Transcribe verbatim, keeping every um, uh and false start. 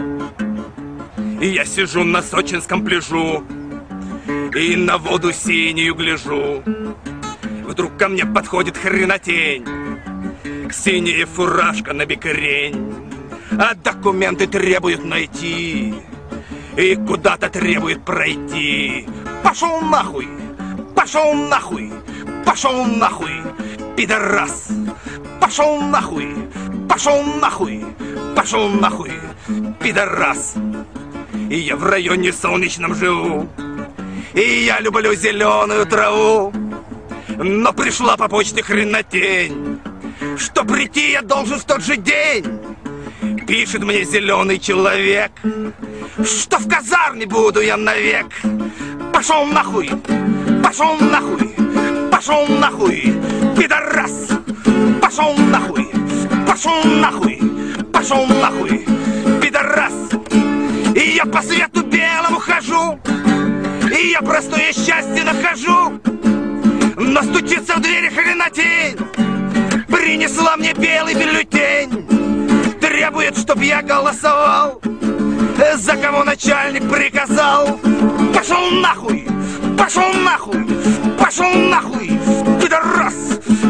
И я сижу на сочинском пляжу и на воду синюю гляжу. Вдруг ко мне подходит хренотень, синяя фуражка на бекрень, а документы требуют найти и куда-то требует пройти. Пошел нахуй, пошел нахуй, пошел нахуй, пидорас. Пошел нахуй, пошел нахуй, пошел нахуй, пидорас. И я в районе солнечном живу, и я люблю зеленую траву. Но пришла по почте хренотень, что прийти я должен в тот же день. Пишет мне зеленый человек, что в казарме буду я навек. Пошел нахуй, пошел нахуй, пошел нахуй, пидорас. Пошел нахуй, пошел нахуй, пошел нахуй, пидорас. И я по свету белому хожу, и я простое счастье нахожу. Но стучится в двери хренотень, принесла мне белый бюллетень. Требует, чтоб я голосовал за кого начальник приказал. Пошел нахуй, пошел нахуй, пошел нахуй, пидорас.